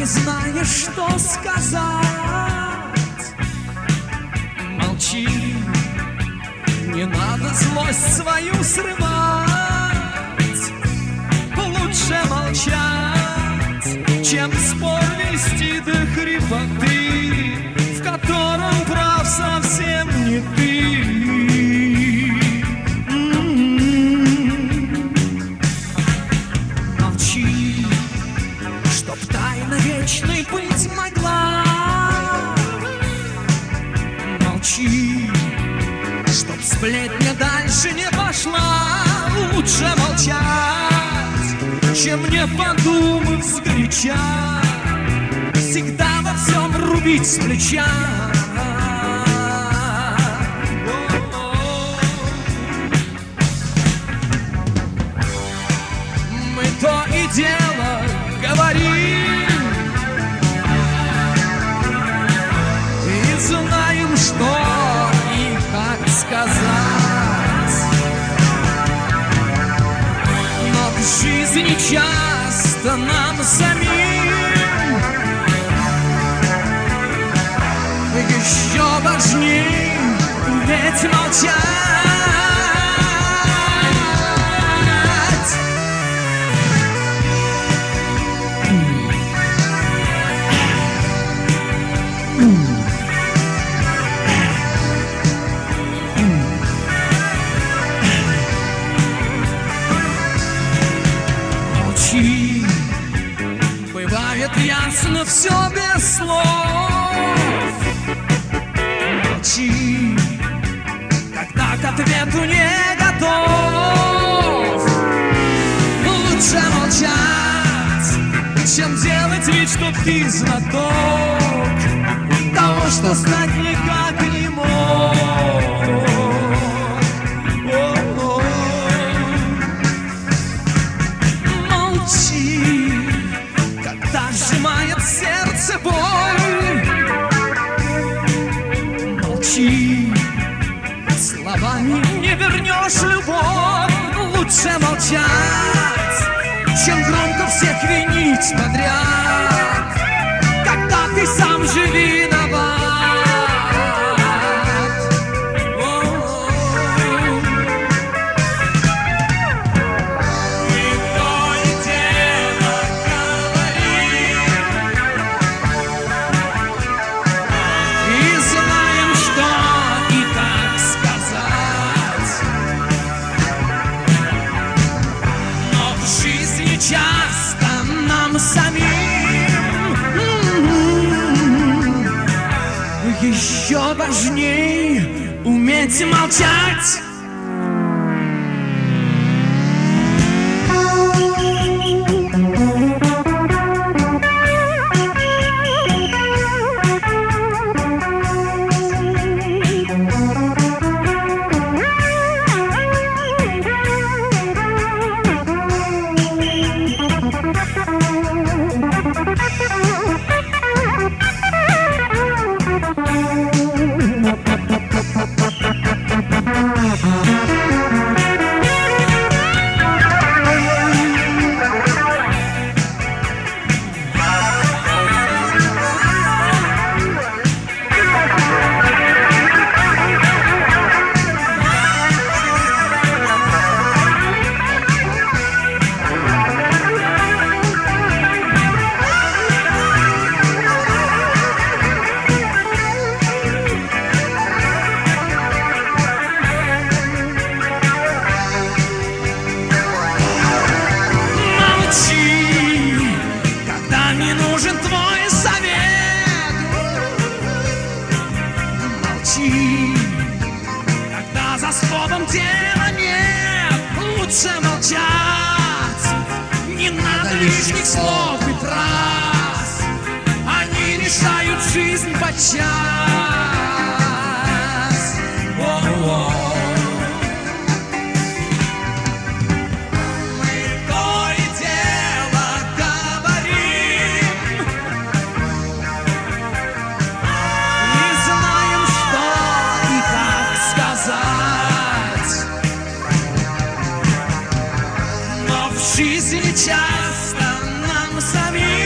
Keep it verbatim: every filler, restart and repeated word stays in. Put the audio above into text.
знаешь, что сказать. Молчи, не надо злость свою срывать. Лучше молчать, чем спор вести до хрипоты, в котором прав совсем не ты. Молчи, чтоб тайна вечной быть могла. Молчи, чтоб сплетня дальше не пошла. Лучше молчать, чем не подумав сгоряча, всегда во всем рубить с плеча. Мы то и дело говорим и знаем, что и как сказать. Но в жизни часто нам самим еще важней уметь молчать. Молчи, бывает ясно все без слов. Молчи, когда к ответу не готов. Лучше молчать, чем делать вид, что ты знаток того, что знать никак не мог. Молчи, когда сжимает сердце боль. Молчи, словами не вернешь любовь. Лучше молчать, чем громко всех винить подряд, когда ты сам же виноват. И то и дело говорим и знаем, что и как сказать. Но в жизни часто нам самим еще важней уметь молчать. Когда за словом дела нет, лучше молчать. Не надо лишних слов и фраз, они решают жизнь подчас. О-о-о. В жизни часто нам самим